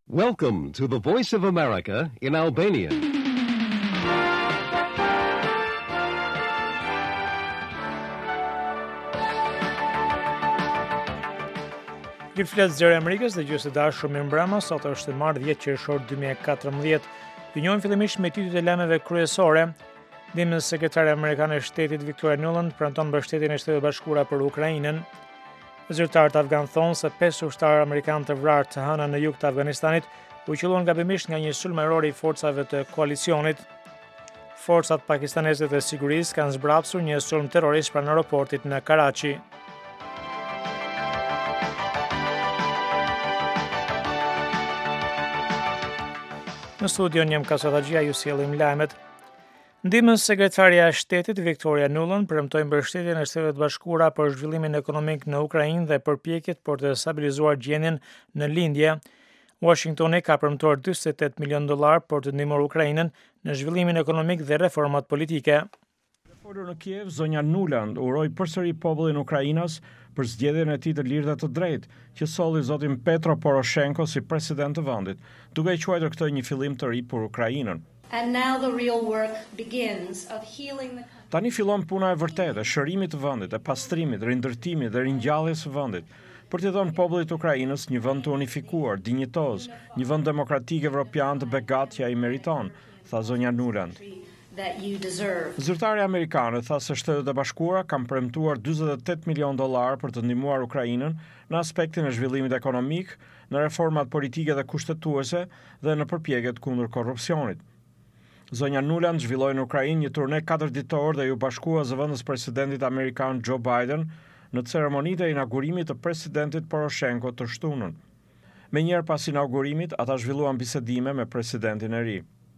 Welcome to the Voice of America in Albanian. Ju flet Zëri i Amerikës dhe gjysë dashur me mbrëma, sot është marrë 10 qershor 2014. Ju njohim fillimisht me titujt e lajmeve kryesore. Ndihmës sekretare amerikane e shtetit Victoria Nuland premton mbështetjen e Shtetit Bashkuara për Ukrainën. Zyrtarët afgan thonë se 5 ushtarë amerikanë të vrarë të hëna në jug të Afganistanit u qelluan gabimisht nga një sulm ajror i forcave të koalicionit. Forcat pakistaneze të sigurisë kanë zbrapsur një sulm terrorist pranë aeroportit në Karachi. Në studion jam Kasatagjia, ju sjellim lajmet. Ndihmës sekretarja e shtetit Victoria Nuland premtoi mbështetjen e Shtetit Bashkuara për zhvillimin ekonomik në Ukrainë dhe përpjekjet për të stabilizuar gjendjen në lindje. Washingtoni ka premtuar $48 milion për të ndihmuar Ukrainën në zhvillimin ekonomik dhe reformat politike. Folur në Kiev, zonja Nuland uroi përsëri popullin ukrainas për zgjedhjen e tij të lirë dhe të drejtë, që solli zotin Petro Poroshenko si president të vendit, duke i quajtur këtë një fillim të ri për Ukrainën. And now the real work begins of healing the country. Tani fillon puna e vërtetë e shërimit të vendit, e pastrimit, rindërtimit dhe ringjalljes së vendit, për t'i dhënë popullit të Ukrainës një vend të unifikuar, dinjitoz, një vend demokratik evropian të begatë që ai meriton, tha zonja Nuland. That you deserve. Zyrtarja amerikane tha se Shtetet e Bashkuara kanë premtuar $48 milion për të ndihmuar Ukrainën në aspektin e zhvillimit ekonomik, në reformat politike dhe kushtetuese dhe në përpjekjet kundër korrupsionit. Zonja Nuland zhvilloi në Ukrainë një turne 4 ditore dhe ju bashkua zëvendës presidentit amerikan Joe Biden në ceremonitë e inaugurimit të presidentit Poroshenko të shtunën. Menjëherë pas inaugurimit, ata zhvilluan bisedime me presidentin e ri.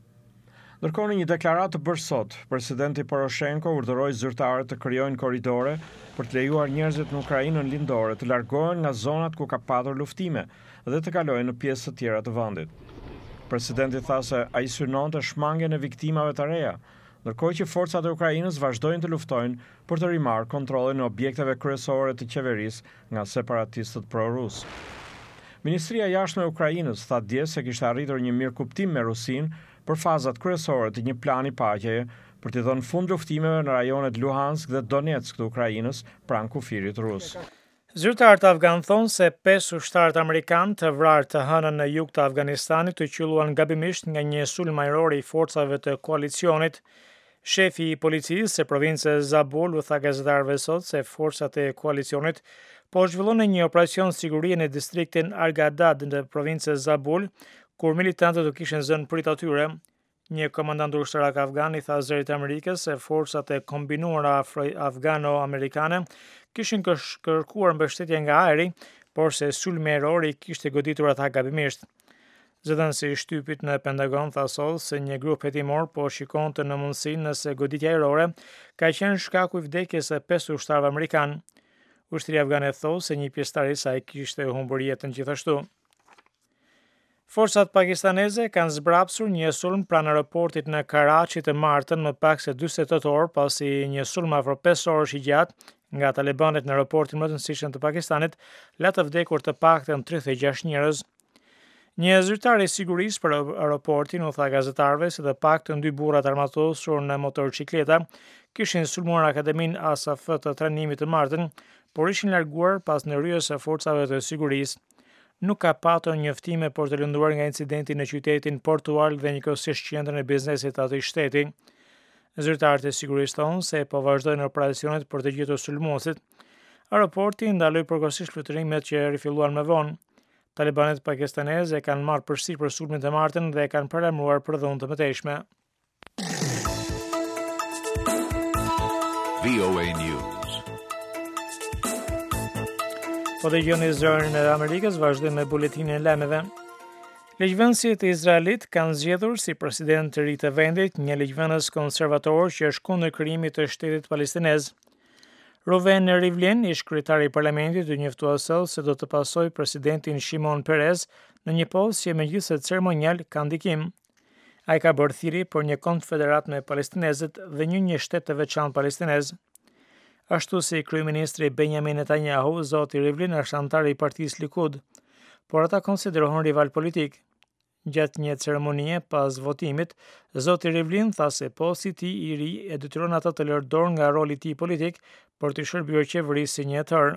Ndërkohë në një deklaratë të bërë sot, presidenti Poroshenko urdhëroi zyrtarët të krijojnë korridore për të lejuar njerëzit në Ukrainën lindore të largohen nga zonat ku ka patur luftime dhe të kalojnë në pjesë të tjera të vendit. Presidenti tha se ai synonte shmangjen e viktimave të reja, ndërkohë që forcat e Ukrainës vazhdojnë të luftojnë për të rimarrë kontrollin e objekteve kryesore të qeverisë nga separatistët pro-rus. Ministria e Jashtme e Ukrainës tha dje se kishte arritur një mirëkuptim me Rusinë për fazat kryesore të një plani paqeje për të dhënë fund luftimeve në rajonet Luhansk dhe Donetsk të Ukrainës pranë kufirit rus. Zyrtarët afgan thonë se 5 ushtarët amerikanë të vrarë të hënën në jug të Afganistanit u qelluan gabimisht nga një sulm ajror i forcave të koalicionit. Shefi i policisë së provincës Zabul u tha gazetarëve sot se forcat e koalicionit po zhvillonin një operacion sigurie në distriktin Argadad në provincën Zabul, kur militantët u kishin zënë prit atyre. Një komandant ushtarak afgan i tha Zërit të Amerikës se forcat e kombinuara afgano-amerikane kishin kërkuar mbështetje nga ajri, por se sulmi ajror i kishte goditur ata gabimisht. Zëdhënësi i shtypit në Pentagon tha sot se një grup hetimor po shikonte në mundësinë nëse goditja ajrore ka qenë shkaku i vdekjes së 5 ushtarëve amerikan. Ushtria afgane thos se një pjesëtar i saj kishte humbur jetën gjithashtu. Forcat pakistaneze kanë zbrapsur një sulm pranë aeroportit në Karachi të martën më pak se 48 orë pasi një sulm afro 5 orësh i gjatë nga talibanët në aeroportin më të rëndësishëm të Pakistanit la të vdekur të paktën 36 njerëz. Një zyrtar i sigurisë për aeroportin u tha gazetarëve se të paktën 2 burra të armatosur në motorcikleta kishin sulmuar Akademinë Asaf të trajnimit të martën, por ishin larguar pas ndërhyjes së forcave të sigurisë. Nuk ka patur njoftime për të lënduar nga incidenti në qytetin portuar dhe njëkohësisht qendrën e biznesit të atij shteti. Zyrtarët e sigurisë thonë se po vazhdojnë operacionet për të gjetur sulmuesit. Aeroporti ndaloi përkohësisht fluturime që rifilluan më vonë. Talibanët pakistanezë kanë marrë përsipër sulmin të martën dhe kanë paralajmëruar për dhuntë të mëtejshme. VOA News. Po dëgjoni Zërin e Amerikës, vazhdojmë me buletinin e lajmeve. Ligjvënësit e Izraelit kanë zgjedhur si president të ri të vendit një ligjvënës konservator që është kundër krijimit të shtetit palestinez. Reuven Rivlin, ish kryetari i parlamentit, u njoftua sot se do të pasojë presidentin Shimon Peres në një postë që megjithëse ceremonial ka ndikim. Ai ka bërë thirrje për një konfederat me palestinezët dhe një shtet të veçantë palestinez. Ashtu si kryeministri Benjamin Netanyahu, zoti Rivlin është antar i partisë Likud, por ata konsiderohen rival politik. Gjatë një ceremonie pas votimit, zoti Rivlin tha se posti i tij i ri e detyron ata të lërë dorë nga roli i tij politik për të shërbyer qeverisë si një hetër.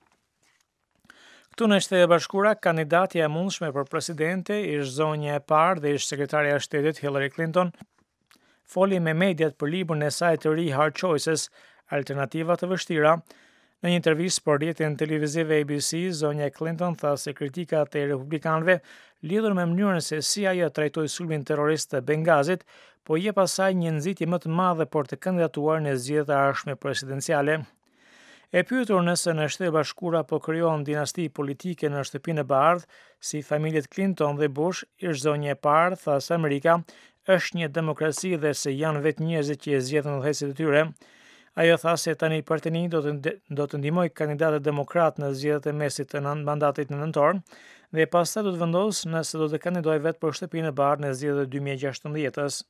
Këtu në Shtetet e Bashkuara, kandidatja e mundshme për presidente ish zonja e parë dhe ish sekretarja e shtetit Hillary Clinton foli me mediat për librin e saj të ri Hard Choices, alternativa të vështira. Në një intervistë për rrjetin televiziv ABC, zonja Clinton tha se kritikat e republikanëve lidhur me mënyrën se si ajo trajtoi sulmin terrorist të Bengazit, po jep asaj një nxitje më të madhe për të kandidatuar në zgjedhjet e ardhshme presidenciale. E pyetur nëse në Shtetet e Bashkuara po krijohen dinasti politike në shtëpinë e bardhë, si familjet Clinton dhe Bush, ish zonja e parë tha se Amerika është një demokraci dhe se janë vetë njerëzit që e zgjedhin udhëheqësit e tyre. Ajo tha se tani për tani do të ndihmoj kandidatët demokrat në zgjedhjet e mesit të mandatit në nëntor dhe pastaj do të vendos nëse do të kandidoj vetë për shtëpinë e bardhë në zgjedhjet e 2016-s.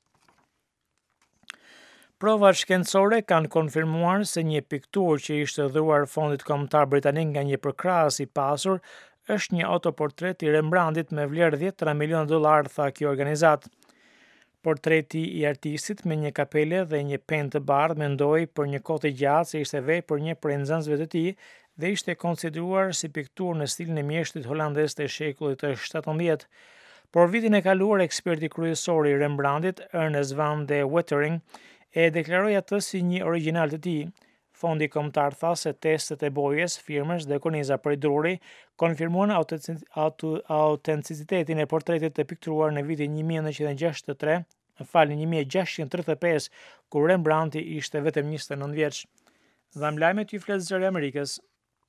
Provat shkencore kanë konfirmuar se një pikturë që ishte dhëruar Fondit Kombëtar Britanik nga një përkrahas i pasur është një autoportret i Rembrandtit me vlerë $10 milionë, tha kjo organizat. Portreti i artistit me një kapele dhe një penë të bardhë mendoi për një kohë të gjatë se ishte vepër për një prej nxënësve të tij dhe ishte konsideruar si pikturë në stilin e mjeshtit holandez të shekullit të 17. Por vitin e kaluar eksperti kryesor i Rembrandtit, Ernest van de Wetering, e deklaroi atë si një origjinal të tij. Fondi kombëtar tha se testet e bojës, firmës dhe korniza prej druri konfirmuan autenticitetin e portretit të pikturuar në vitin 1635, kur Rembrandti ishte vetëm 29 vjeç. Dhe më lajmet ju flet Zëri i Amerikës.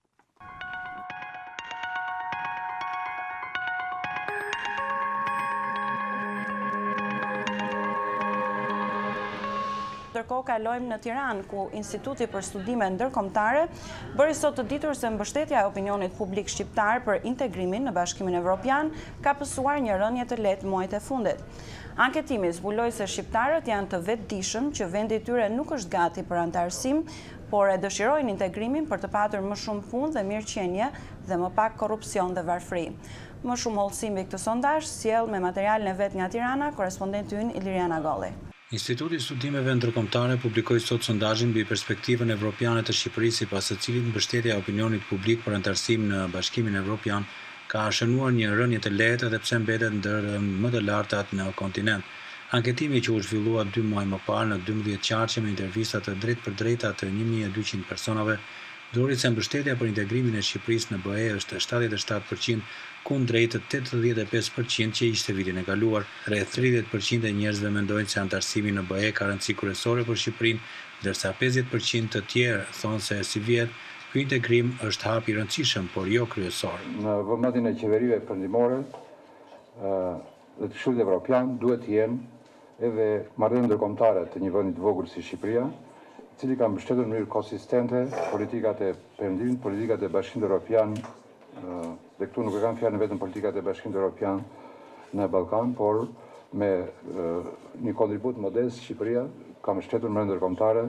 Ndërkohë kalojmë në Tiranë, ku Instituti për Studime Ndërkombëtare bëri sot të ditur se mbështetja e opinionit publik shqiptar për integrimin në Bashkimin Evropian ka pësuar një rënje të lehtë muajt e fundit. Anketimi zbuloi se shqiptarët janë të vetëdijshëm që vendi i tyre nuk është gati për anëtarësim, por e dëshirojnë integrimin për të patur më shumë punë dhe mirëqenie dhe më pak korrupsion dhe varfëri. Më shumë hollësi mbi këtë sondazh sjell me materialin e vet nga Tirana korrespondenti ynë Iliriana Golli. Instituti i Studimeve Ndërkombëtare publikoi sot sondazhin mbi perspektivën evropiane të Shqipërisë, sipas së cilit mbështetja e opinionit publik për anëtarësim në Bashkimin Evropian ka shënuar një rënje të lehtë edhe pse mbetet ndër më të lartat në kontinent. Anketimi që u zhvillua 2 muaj më parë në 12 qarqe me intervista të drejtë të 1200 personave, dori se mbështetja për integrimin e Shqipërisë në BE është 77%, kundrejt 85% që ishte vitin e kaluar. Rreth 30% e njerëzve mendojnë se anëtarësimi në BE ka rëndësi kryesore për Shqipërinë, ndërsa 50% të tjerë thonë se si vjet ky integrim është hap i rëndësishëm, por jo kryesor. Në vëmendjen e qeverive perëndimore dhe të Këshillit Evropian duhet të jenë edhe marrëdhënie ndërkombëtare të një vendi të vogël si Shqipëria, i cili ka mbështetur në mënyrë konsistente politikat e perëndimit, politikat e Bashkimit Evropian, dhe këtu nuk e kam fjalën vetëm politikat e Bashkimit Evropian në Ballkan, por me një kontribut modest Shqipëria ka mbështetur në mënyrë ndërkombëtare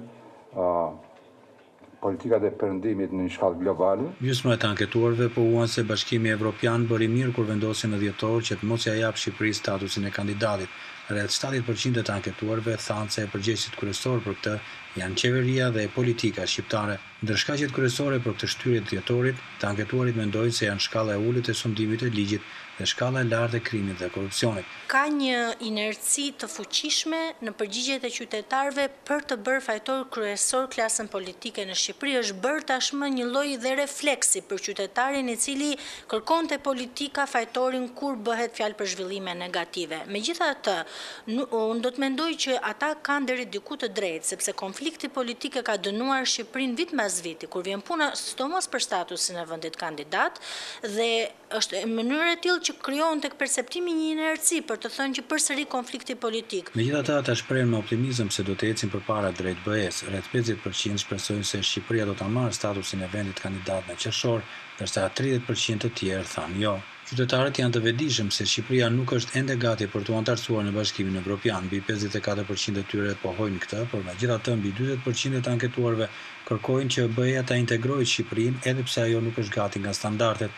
politikat e perëndimit në një shkallë globale. Gjysma e të anketuarve pohuan se Bashkimi Evropian bëri mirë kur vendosi në dhjetor që të mos ia jap Shqipërisë statusin e kandidatit. Rreth 70% të anketuarve thanë se përgjegjësit kryesor për këtë janë qeveria dhe politika shqiptare. Ndër shkaqet kryesore për këtë shtyrie të dhjetorit, të anketuarit mendojnë se janë shkalla e ulët e sundimit të ligjit dhe shkalla e lartë e krimit dhe korrupsionit. Ka një inerci të fuqishme në përgjigjet e qytetarëve për të bërë fajtor kryesor klasën politike në Shqipëri. Është bërë tashmë një lloj dhe refleksi për qytetarin i cili kërkonte politika fajtorin kur bëhet fjalë për zhvillime negative. Megjithatë, unë do të mendoj që ata kanë deri diku të drejtë, sepse konflikti politik ka dënuar Shqipërinë vit mbas viti, kur vjen puna sidomos për statusin e vendit kandidat, dhe është në mënyrë e tillë që krijon tek perceptimi një inerci për të thënë që përsëri konflikti politik. Megjithatë, ata shprehen me optimizëm se do të ecin përpara drejt BE-s. Rreth 50% shpresojnë se Shqipëria do ta marrë statusin e vendit kandidat në qershor, ndërsa 30% të tjerë thanë jo. Qytetarët janë të vetëdijshëm se Shqipëria nuk është ende gati për të anëtarësuar në Bashkimin Evropian. Mbi 54% e tyre pohojnë këtë, por megjithatë mbi 40% të anketuarve kërkojnë që BE-ja ta integrojë Shqipërinë edhe pse ajo nuk është gati nga standardet.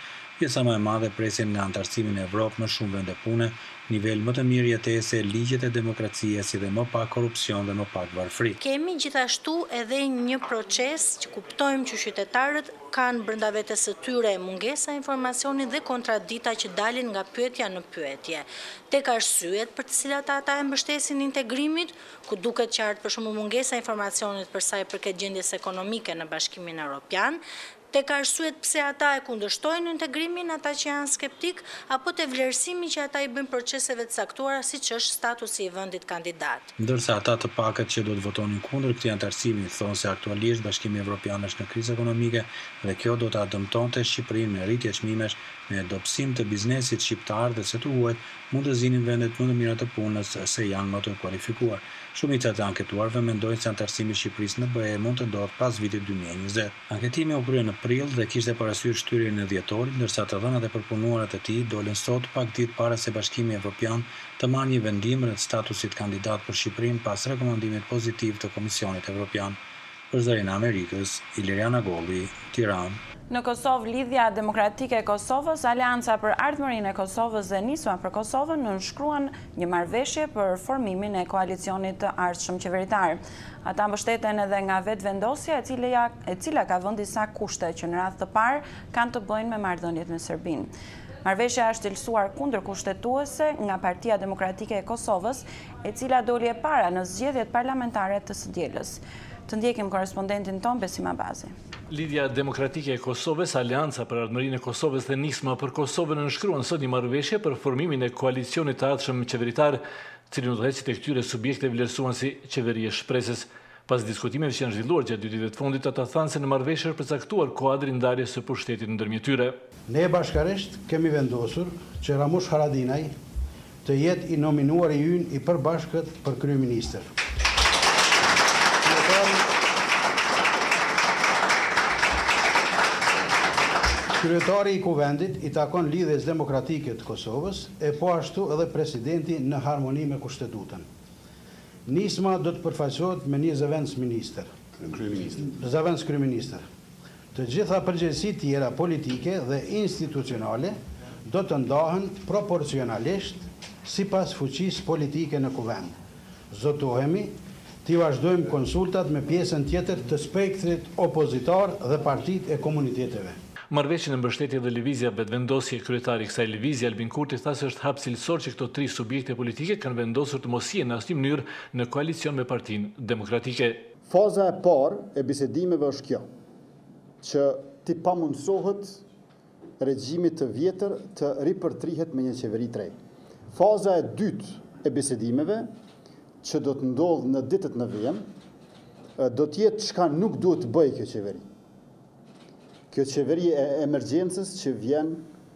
pjesa më e madhe presin nga antarësimi në Evropë më shumë vende pune, nivel më të mirë jetese, ligjet e demokracisë si dhe më pak korrupsion dhe më pak varfëri. Kemi gjithashtu edhe një proces që kuptojmë që qytetarët kanë brenda vetes së tyre mungesa informacioni dhe kontradikta që dalin nga pyetja në pyetje. Tek arsyet për të cilat ata e mbështesin integrimit, ku duket qartë për shembull mungesa e informacionit për sa i përket gjendjes ekonomike në Bashkimin Evropian, tek arsyet pse ata e kundërshtojnë integrimin, ata që janë skeptik, apo te vlerësimi që ata i bëjnë proceseve të caktuara, siç është statusi i vendit kandidat. Ndërsa ata të pakët që do të votonin kundër këtij antarësimi thonë se aktualisht Bashkimi Evropian është në krizë ekonomike dhe kjo do ta dëmtonte Shqipërinë me rritje çmimesh, me dobësim të biznesit shqiptar dhe se të huajt mund të zinin vendet më të mira të punës se janë më të kualifikuar. Shumica e anketuarve mendojnë se antarësimi i Shqipërisë në BE mund të ndodhë pas vitit 2020. Anketimi u krye në prill dhe kishte parasysh shtyrjen e dhjetorit, ndërsa të dhënat e përpunuara të tij dolën sot pak ditë para se Bashkimi Evropian të marrë një vendim rreth statusit kandidat për Shqipërinë pas rekomandimit pozitiv të Komisionit Evropian. Për Zërin e Amerikës, Iliriana Golli, Tiranë. Në Kosovë, Lidhja Demokratike e Kosovës, Aleanca për Ardhmërinë e Kosovës dhe Nisma për Kosovën nënshkruan një marrëveshje për formimin e koalicionit të ardhshëm qeveritar. Ata mbështeten edhe nga vetëvendosja e cila ka vënë disa kushte që në radhë të parë kanë të bëjnë me marrëdhëniet me Serbinë. Marrëveshja është ilësuar kundër kushtetuese nga Partia Demokratike e Kosovës, e cila doli e para në zgjedhjet parlamentare të së dielës. Të ndjekim korespondentin ton Besim Abazi. Lidhja Demokratike e Kosovës, Aleanca për Ardhmërinë e Kosovës dhe Nisma për Kosovën nënshkruan sot një marrëveshje për formimin e koalicionit të ardhshëm qeveritar, cili udhëheqësit e këtyre subjekteve vlerësuan si qeveri e shpresës. Pas diskutimeve që janë zhvilluar gjatë 2 ditëve të fundit, ata thanë se në marrëveshje është përcaktuar kuadri ndarjes së pushtetit ndërmjet tyre. Ne bashkërisht kemi vendosur që Ramush Haradinaj të jetë i nominuar i ynë i përbashkët për kryeministër. Kryetari i kuvendit i takon Lidhjes Demokratike të Kosovës e po ashtu edhe presidenti në harmoni me kushtetutën. Nisma do të përfaqësohet me një zëvendësministër. Kryeministër. Të gjitha përgjegjësitë tjera politike dhe institucionale do të ndahen proporcionalisht sipas fuqisë politike në kuvend. Zotohemi të vazhdojmë konsultat me pjesën tjetër të spektrit opozitar dhe partitë e komuniteteve. Marrëveshjen e mbështetje dhe lëvizja vetëvendosje, kryetari i kësaj lëvizje Albin Kurti tha se është hap cilësor që këto 3 subjekte politike kanë vendosur të mos jenë në asnjë mënyrë në koalicion me Partinë Demokratike. Faza e parë e bisedimeve është kjo, që ti pamundsohet regjimit të vjetër të ripërtrihet me një qeveri të re. Faza e dytë e bisedimeve, që do të ndodhë në ditët në vijim, do të jetë çka nuk duhet të bëjë kjo qeveri. Kjo qeveri e emergjencës që vjen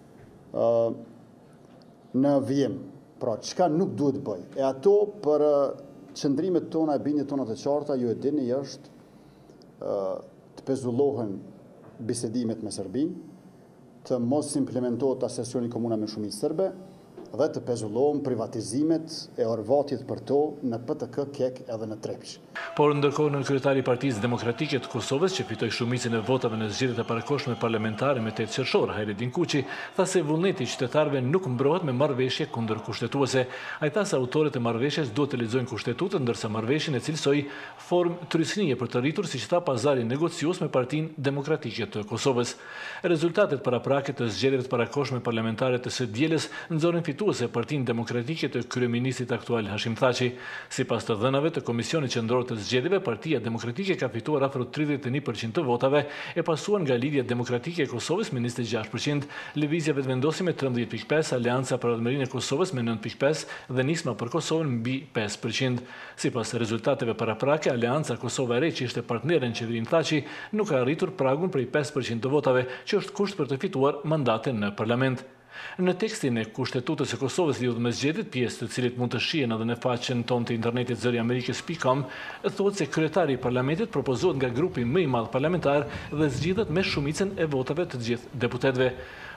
në vijim. Pra, çka nuk duhet bëj. E ato për qëndrimet tona e bindjet tona të qarta, ju e dini është të pezullohen bisedimet me Serbinë, të mos implementohet asesioni komuna me shumicë serbe, dhe të pezullohen privatizimet e orvatit për to në PTK, KEK edhe në Trepç. Por ndërkohë në kryetari i Partisë Demokratike të Kosovës, që fitoi shumicën e votave në zgjedhjet e parakohshme parlamentare me 8 qershor, Hajredin Kuqi, tha se vullneti i qytetarëve nuk mbrohet me marrëveshje kundër kushtetuese. Ai tha se autorët e marrëveshjes duhet të lexojnë kushtetutën, ndërsa marrëveshjen e cilësoi formë trysnie për të rritur, siç tha, pazarin negociues me Partinë Demokratike të Kosovës. Rezultatet paraprake të zgjedhjeve të parakohshme parlamentare të së dielës nxorën fituese Partinë Demokratike të kryeministit aktual Hashim Thaçi. Sipas të dhënave të Komisionit Qendror të Zgjedhjeve, Partia Demokratike ka fituar afro 31% të votave, e pasuar nga Lidhja Demokratike e Kosovës me 26%, Lëvizja Vetëvendosje me 13.5%, Aleanca për Ardhmërinë e Kosovës me 9.5% dhe Nisma për Kosovën mbi 5%. Sipas rezultateve paraprake, Aleanca Kosova e Re, që ishte partnere në qeverinë Thaçi, nuk ka arritur pragun prej 5% të votave, që është kusht për të fituar mandate në parlament. Në tekstin e Kushtetutës së Kosovës lidhur me zgjedhjet, pjesë të cilit mund të shihen edhe në faqen tonë të internetit zëriamerikës.com, thotë se kryetari i parlamentit propozohet nga grupi më i madh parlamentar dhe zgjidhet me shumicën e votave të gjithë deputetëve.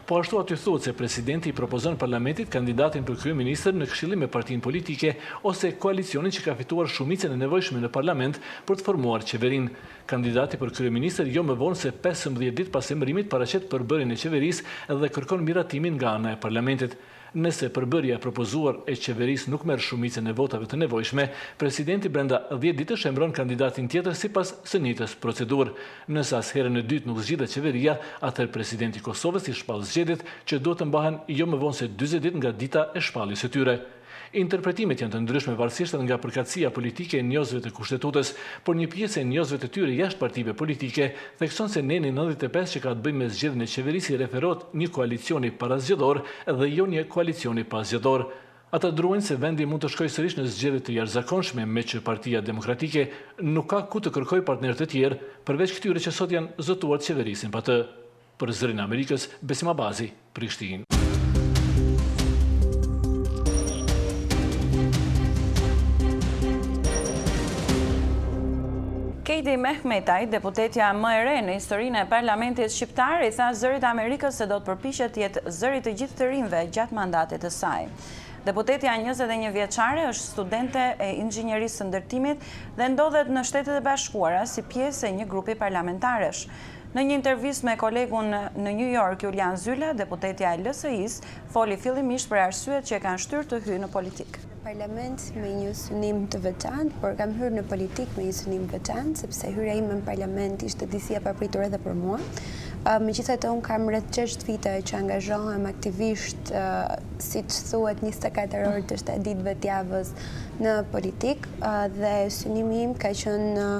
Po ashtu aty thuhet se presidenti I propozon parlamentit kandidatin për kryeministër në këshillim me partinë politike ose koalicionin që ka fituar shumicën e nevojshme në parlament për të formuar qeverinë. Kandidati për kryeministër jo më vonë se 15 ditë pas emërimit paraqet përbërjen e qeverisë dhe kërkon miratimin nga ana e parlamentit. Nëse përbërja e propozuar e qeverisë nuk merr shumicën e votave të nevojshme, presidenti brenda 10 ditësh emëron kandidatin tjetër sipas së njëjtës procedurë. Nëse as herën e dytë nuk zgjidhet qeveria, atëherë presidenti I Kosovës I shpall zgjedhjet që duhet të mbahen jo më vonë se 40 ditë nga dita e shpalljes së tyre. Interpretimet janë të ndryshme varësisht nga përkatësia politike e njohësve të kushtetues, por një pjesë e njohësve të tyre jashtë partive politike thekson se neni 95 që ka të bëjë me zgjedhjen e qeverisë I referohet një koalicioni parazgjedhor dhe jo një koalicioni pasgjedhor. Ata druajnë se vendi mund të shkojë sërish në zgjedhje të jashtëzakonshme me që Partia Demokratike nuk ka ku të kërkojë partnerë të tjerë përveç këtyre që sot janë zotuar të qeverisin pa të. Për Zërin e Amerikës, Besim Abazi, Prishtinë. Keiti Mehmetaj, deputetja më e re në historinë e parlamentit shqiptar, I tha Zërit e Amerikës se do të përpiqet të jetë zëri të gjithë të rinjve gjatë mandatit të saj. Deputetja 21 vjeçare është studente e inxhinierisë së ndërtimit dhe ndodhet në Shtetet e Bashkuara si pjesë e një grupi parlamentarësh. Në një intervistë me kolegun në New York, Julian Zyla, deputetja e LSI-s foli fillimisht për arsyet që e kanë shtyrë të hyjë në politikë. Parlament me një synim të veçantë, por kam hyrë në politikë me një synim veçantë, sepse hyrja ime në parlament ishte disi e papritur edhe për mua. Megjithatë unë kam rreth 6 vite që angazhohem aktivisht, siç thuhet 24 orë të 7 ditëve të javës në politikë dhe synimi im ka qenë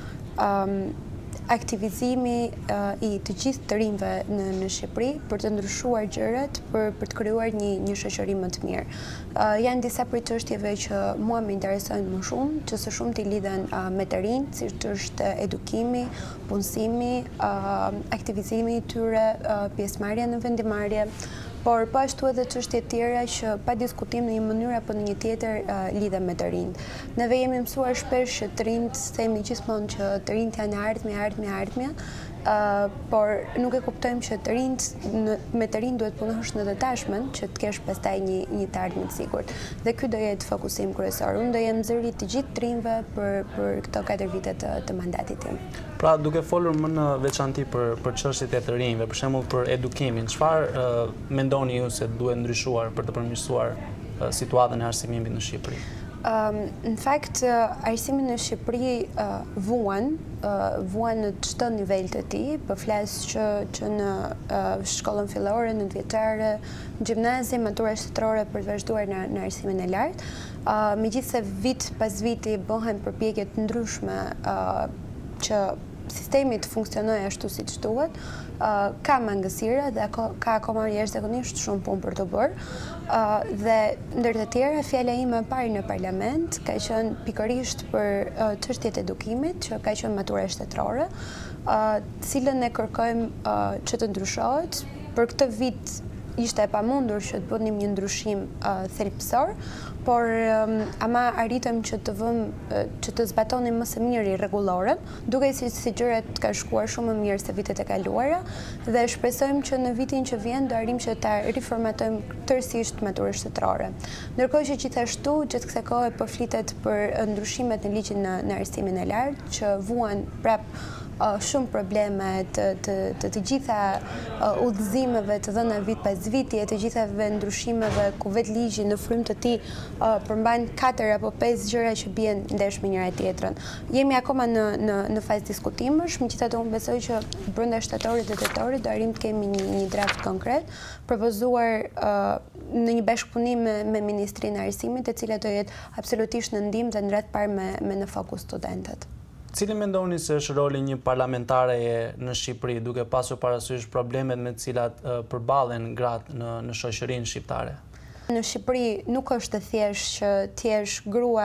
aktivizimi I të gjithë të rinjve në Shqipëri për të ndryshuar gjërat, për të krijuar një shoqëri më të mirë. Janë disa prej çështjeve që mua më interesojnë më shumë, që së shumti lidhen me të rinjt, siç është edukimi, punësimi, aktivizimi I tyre, pjesëmarrja në vendimarrje, por po ashtu edhe çështje tjera që pa diskutim në një mënyrë apo në një tjetër lidhen me të rinjt. Neve jemi mësuar shpesh që të rinjt, themi gjithmonë që të rinjt janë ardhmja, por nuk e kuptojmë që me të rinjt duhet punosh në të tashmen që të kesh pastaj një të ardhmë të sigurt. Dhe ky do jetë fokusim kryesor. Unë do jem zëri të gjithë të rinjve për këto 4 vite të mandatit tim. Pra, duke folur më në veçanti për çështjet e të rinjve, për shembull për edukimin, çfarë mendoni ju se duhet ndryshuar për të përmirësuar situatën e arsimimit në Shqipëri? Në fakt, arsimi në Shqipëri vuan në çdo nivel të tij, po flas që në shkollën fillore, në vjeçare, në gjimnazi, matura shtetërore për të vazhduar në arsimin e lartë. Megjithëse vit pas viti bëhen përpjekje të ndryshme që sistemi të funksionojë ashtu siç duhet, ka mangësira dhe ka akoma jashtëzakonisht shumë punë për të bërë. Dhe ndër të tjera, fjala ime e parë në parlament ka qenë pikërisht për çështjet e edukimit, që ka qenë matura shtetërore, cilën e kërkojmë që të ndryshohet. Për këtë vit ishte e pamundur që të bënim një ndryshim thelbësor, por ama arritëm që të zbatonim më së miri rregulloren, duke si gjërat ka shkuar shumë më mirë se vitet e kaluara, dhe shpresojmë që në vitin që vjen do arrijmë që ta riformatojmë tërësisht maturën shtetërore. Ndërkohë që gjithashtu gjatë kësaj kohe po flitet për ndryshimet në ligjin në arsimin e lartë, që vuan prap shumë probleme të gjitha udhëzimeve të dhëna vit pas viti, të gjitha ndryshimeve ku vetë ligji në frymë të tij përmban 4 apo 5 gjëra që bien ndesh me njëra tjetrën. Jemi akoma në fazë diskutimesh, megjithatë unë besoj që brenda shtatorit dhe tetorit do arrijmë të kemi një draft konkret propozuar në një bashkëpunim me Ministrinë e Arsimit, e cila do jetë absolutisht në ndihmë dhe në radhë parë me në fokus studentët. Cili mendoni se është roli një parlamentare në Shqipëri, duke pasur parasysh problemet me të cilat përballen gratë në shoqërinë shqiptare? Në Shqipëri nuk është thjesht që t'jesh grua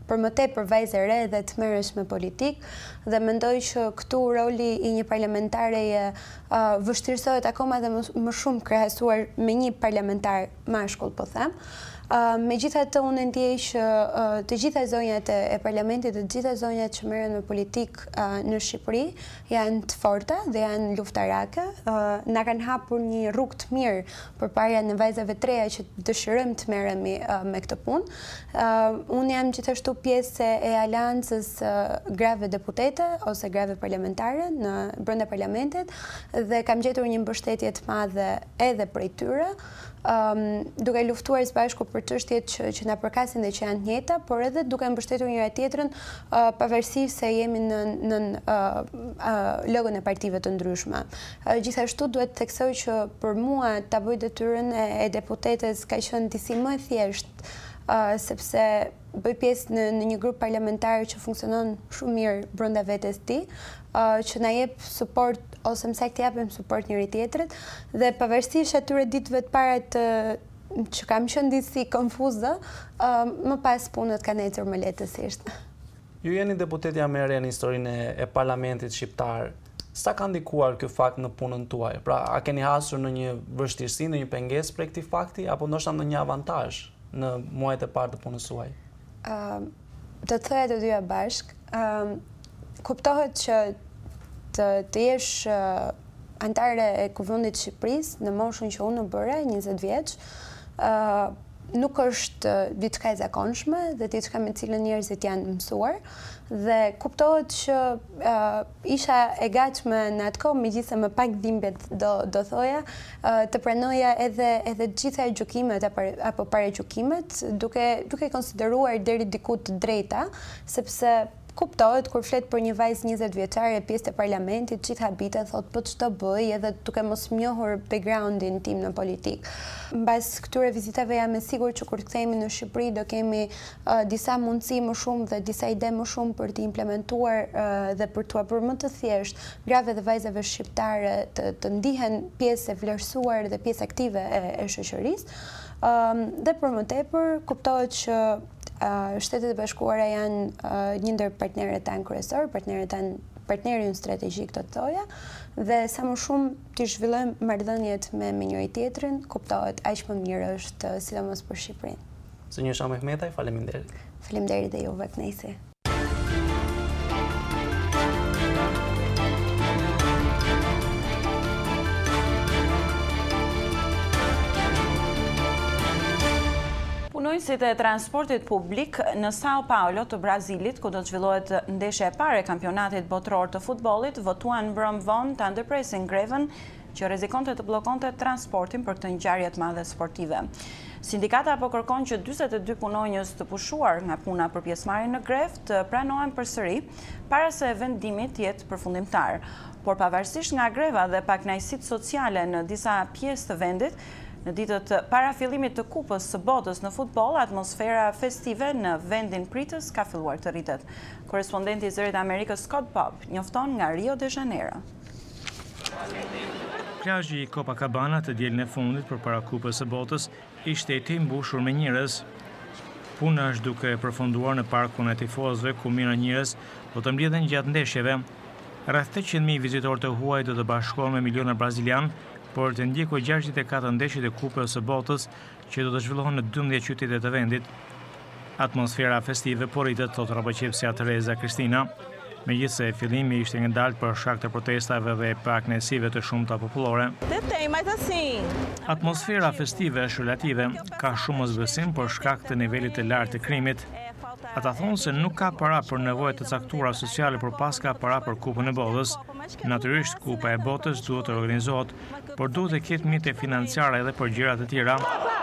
për më tepër vajzë e re dhe të merresh me politik, dhe mendoj që këtu roli i një parlamentareje vështirësohet akoma dhe më shumë krahasuar me një parlamentar mashkull, po them. Megjithatë, unë ndjej që të gjitha zonjat e parlamentit, të gjitha zonjat që merren me politik në Shqipëri janë të forta dhe janë luftarake. Na kanë hapur një rrugë të mirë përpara në vajzave të reja që dëshirojmë të merremi me këtë punë. Unë jam gjithashtu pjesë e aleancës grave deputete ose grave parlamentare në brenda parlamentit dhe kam gjetur një mbështetje të madhe edhe prej tyre. Duke luftuar së bashku për çështjet që na përkasin dhe që janë të njëjta, por edhe duke mbështetur njëra tjetrën pavarësisht se jemi në logon e partive të ndryshme. Gjithashtu duhet të theksoj që për mua ta bëj detyrën e deputetes ka qenë disi më e thjeshtë, sepse bëj pjesë në një grup parlamentar që funksionon shumë mirë brenda vetes tij, që na jep suport ose më saktë japim suport njëri tjetrit dhe pavarësisht atyre ditëve të para që kam qenë disi konfuze, më pas punët kanë ecur më lehtësisht. Ju jeni deputetja më e re në historinë e parlamentit shqiptar. Sa ka ndikuar ky fakt në punën tuaj? Pra, a keni hasur në një vështirësi, në një pengesë për këtij fakti apo ndoshta në një avantazh në muajt e parë të punës suaj? Do të thoya të dyja bashk. Kuptohet që të jesh antare e Kuvendit të Shqipërisë në moshën që unë bëra, 20 vjeç, nuk është diçka e zakonshme dhe diçka me cilën njerëzit janë mësuar dhe kuptohet që isha e gatshme në atë kohë, megjithëse më pak dhimbjet do thoja, të pranoja edhe të gjitha gjykimet apo paragjykimet, duke konsideruar deri diku të drejta, sepse kuptohet kur flet për një vajzë 20 vjeçare pjesë të parlamentit, gjithë habiten thot po ç'do bëj, edhe duke mos njohur backgroundin tim në politik. Mbas këtyre vizitave jam e sigurt që kur të kthehemi në Shqipëri do kemi disa mundësi më shumë dhe disa ide më shumë për të implementuar dhe për t'u bërë më të thjesht grave dhe vajzave shqiptare të ndihen pjesë e vlerësuar dhe pjesë aktive e shoqërisë. Dhe për më tepër kuptohet që Shtetet e Bashkuara janë një ndër partnerët tanë kryesor, partneri ynë strategjik të thoja, dhe sa më shumë të zhvillojmë marrëdhëniet me njëri tjetrin, kuptohet aq më mirë është sidomos për Shqipërinë. Zënjësha Mehmetaj, faleminderit. Faleminderit dhe juve, kënaqësi. Punojësit e transportit publik në Sao Paulo të Brazilit, ku do të zhvillohet ndeshja e parë e kampionatit botëror të futbollit, votuan mbrëm vonë ta ndërpresin grevën që rrezikonte të bllokonte transportin për këtë ngjarje të madhe sportive. Sindikata po kërkon që 42 punonjës të pushuar nga puna për pjesëmarrje në grevë të pranohen përsëri para se vendimi të jetë përfundimtar. Por pavarësisht nga greva dhe pakënaqësitë sociale në disa pjesë të vendit, në ditët para fillimit të Kupës së Botës në futboll, atmosfera festive në vendin pritës ka filluar të rritet. Korrespondenti i Zërit Amerikës Scott Pop njofton nga Rio de Janeiro. Plazhi i Copacabana të dielën e fundit përpara Kupës së Botës ishte i tij mbushur me njerëz. Puna është duke përfunduar në parkun e tifozëve ku mijëra njerëz do të mbledhen gjatë ndeshjeve. Rreth 800.000 vizitorë të huaj do të bashkohen me miliona brazilian por të ndjekur 64 ndeshjet e Kupës së Botës që do të zhvillohen në 12 qytete të vendit. Atmosfera festive po rritet, thot rapaqepsja Teresa Cristina, megjithse fillimi ishte ngadalë për shkak të protestave dhe pakënaqësive të shumta popullore. Atmosfera festive është relative, ka shumë mosbesim për shkak të nivelit të lartë të krimit. Ata thonë se nuk ka para për nevojë të caktuara sociale, por pas ka para për Kupën e Botës. Natyrisht Kupa e Botës duhet të organizohet, por duhet të ketë mite financiare edhe për gjëra të tjera.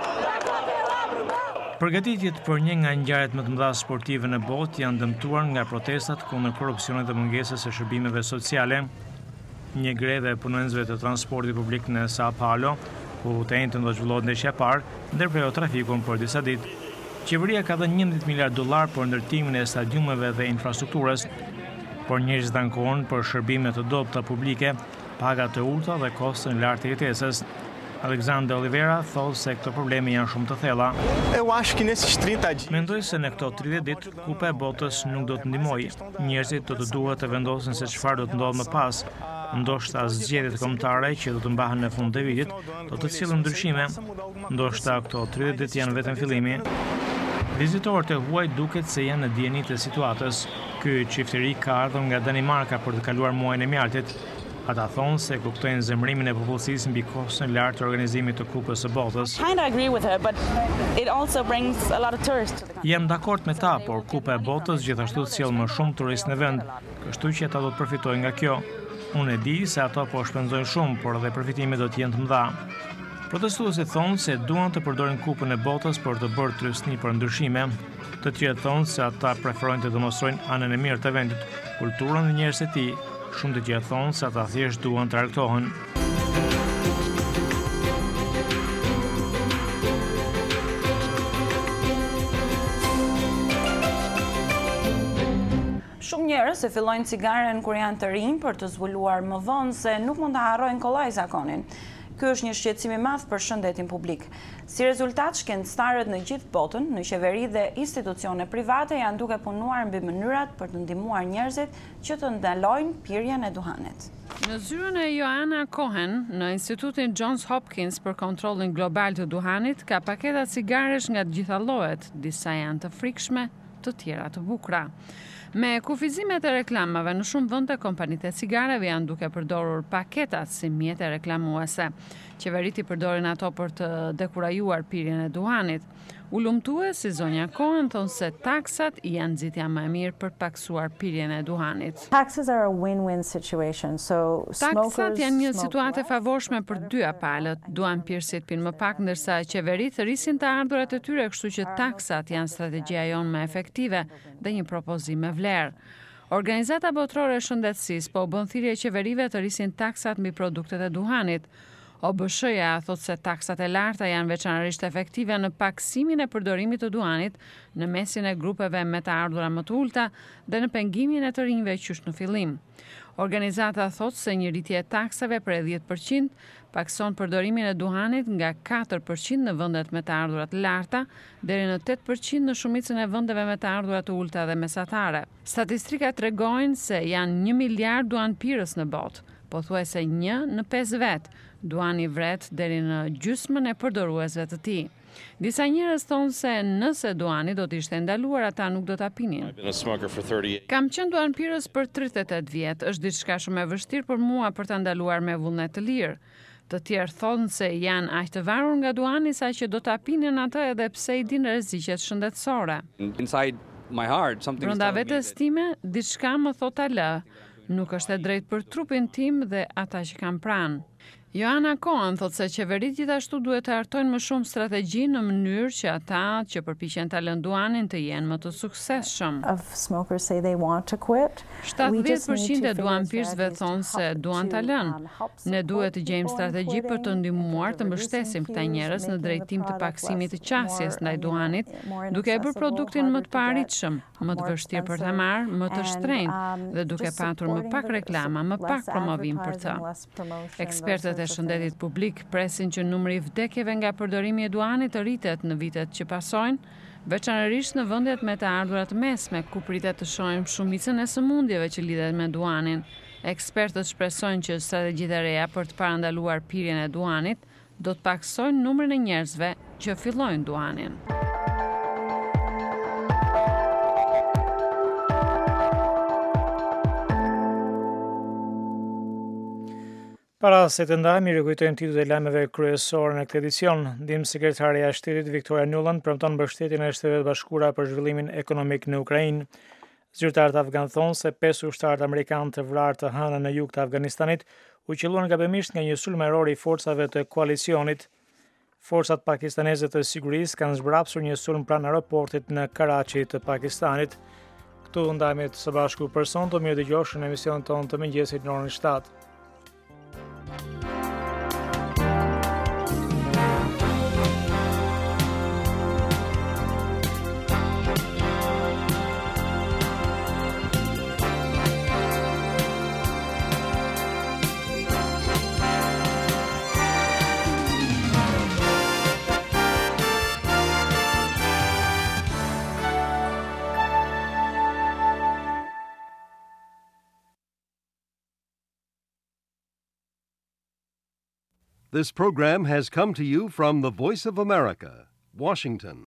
Përgatitjet për një nga ngjarjet më të mëdha sportive në botë janë dëmtuar nga protestat kundër korrupsionit dhe mungesës së shërbimeve sociale. Një greve e punonjësve të transportit publik në Sao Paulo, ku të njëjtën do zhvillohet ndeshja e parë, ndërpreroi trafikun për disa ditë. Qeveria ka dhënë $11 miliard për ndërtimin e stadiumeve dhe infrastrukturës, por njerëzit ankohen për shërbime të dobta publike, paga të ulta dhe kostin lartë të jetesës. Alexander Oliveira thotë se këto probleme janë shumë të thella. Mendoj se në këto 30 ditë Kupa e Botës nuk do të ndihmojë. Njerëzit do të duhet të vendosin se çfarë do të ndodhë më pas. Ndoshta zgjedhjet kombëtare që do të mbahen në fund të vitit do të cilën ndryshime. Ndoshta këto 30 ditë janë vetëm fillimi. Vizitorët e huaj duket se janë në dieni të situatës. Ky çiftëri ka ardhur nga Danimarka për të kaluar muajin e mjartit. Ata thonë se kuptojnë zemrimin e popullsisë mbi koston e lartë të organizimit të Kupës së Botës. Jam dakord me ta, por Kupa e Botës gjithashtu sjell më shumë turistë në vend, kështu që ata do të përfitojnë nga kjo. Unë e di se ato po shpenzojnë shumë, por edhe përfitimet do të jenë të mëdha. Protestuesit thonë se duan të përdorin Kupën e Botës për të bërë trysni për ndryshime. Të tjerë thonë se ata preferojnë të demonstrojnë anën e mirë të vendit, kulturën dhe njerëzit e tij. Shumë të tjerë thonë se ata thjesht duan të argëtohen. Shumë njerëz e fillojnë cigaren kur janë të rinj për të zbuluar më vonë se nuk mund të harrojnë kollaj zakonin. Ky është një shqetësim i madh për shëndetin publik. Si rezultat, shkencëtarët në gjithë botën, në qeveri dhe institucione private janë duke punuar mbi mënyrat për të ndihmuar njerëzit që të ndalojnë pirjen e duhanit. Në zyrën e Joanna Cohen, në Institutin Johns Hopkins për kontrollin global të duhanit, ka paketa cigaresh nga të gjitha llojet, disa janë të frikshme, të tjera të bukura. Me kufizimet e reklamave në shumë vende, kompanitë e cigareve janë duke përdorur paketat si mjete reklamuese. Qeveritë i përdorin ato për të dekurajuar pirjen e duhanit. Ulumtue si zonja Cohen thonë se taksat janë nxitja më e mirë për paksuar pirjen e duhanit. Taksat janë një situatë e favorshme për dy palët. Duan pirësit pinë më pak, ndërsa qeveritë rrisin të ardhurat e tyre, kështu që taksat janë strategjia jonë më efektive dhe një propozim me vlerë. Organizata Botërore e Shëndetësisë po bën thirrje qeverive të rrisin taksat mbi produktet e duhanit. OBSH-ja thot se taksat e larta janë veçanërisht efektive në paksimin e përdorimit të duhanit në mesin e grupeve me të ardhura më të ulta dhe në pengimin e të rinjve qysh në fillim. Organizata thot se një rritje e taksave për 10% pakson përdorimin e duhanit nga 4% në vendet me të ardhurat larta deri në 8% në shumicën e vendeve me të ardhurat të ulta dhe mesatare. Statistikat tregojnë se janë 1 miliard duhanpirës në botë, pothuajse 1 në 5 vet. Duhani vret deri në gjysmën e përdoruesve të tij. Disa njerëz thonë se nëse duhani do të ishte ndaluar, ata nuk do ta pinin. Kam qenë duhanpirës për 38 vjet, është diçka shumë e vështirë për mua për ta ndaluar me vullnet të lirë. Të tjerë thonë se janë aq të varur nga duhani sa që do ta pinin atë edhe pse i dinë rreziqet shëndetësore. Brenda vetes time, diçka më thot ta lë. Nuk është e drejtë për trupin tim dhe ata që kam pranë. Joanna Cohen thot se qeveritë gjithashtu duhet të hartojnë më shumë strategji në mënyrë që ata që përpiqen ta lënë duhanin të jenë më të suksesshëm. 70% e duhanpirësve thonë se duan ta lënë. Ne duhet të gjejmë strategji për të ndihmuar të mbështesim këta njerëz në drejtim të paksimit të qasjes ndaj duhanit, duke e bërë produktin më të paarritshëm, më të vështirë për ta marrë, më të shtrenjtë dhe duke patur më pak reklama, më pak promovim për të. Ekspertët e shëndetit publik presin që numri i vdekjeve nga përdorimi i duhanit të rritet në vitet që pasojnë, veçanërisht në vendet me të ardhurat mesme, ku pritet të shohim shumicën e sëmundjeve që lidhet me duhanin. Ekspertët shpresojnë që strategjitë e reja për të parandaluar pirjen e duhanit do të paksojnë numrin e njerëzve që fillojnë duhanin. Para se të ndajmë, rikujtojmë titujt e lajmeve kryesore në këtë edicion. Ndihmë sekretarja e Shtetit Victoria Nuland premton mbështetjen e Shteteve të Bashkuara për zhvillimin ekonomik në Ukrainë. Zyrtarët afgan thonë se 5 ushtarë amerikanë të vrarë të hënën në jug të Afganistanit u qelluan gabimisht nga një sulm ajror i forcave të koalicionit. Forcat pakistaneze të sigurisë kanë zbrapsur një sulm pranë aeroportit në Karachi të Pakistanit. Këtu ndajmë së bashku për sonte, mirë dëgjosh në emisionin tonë të mëngjesit në orën 7. This program has come to you from the Voice of America, Washington.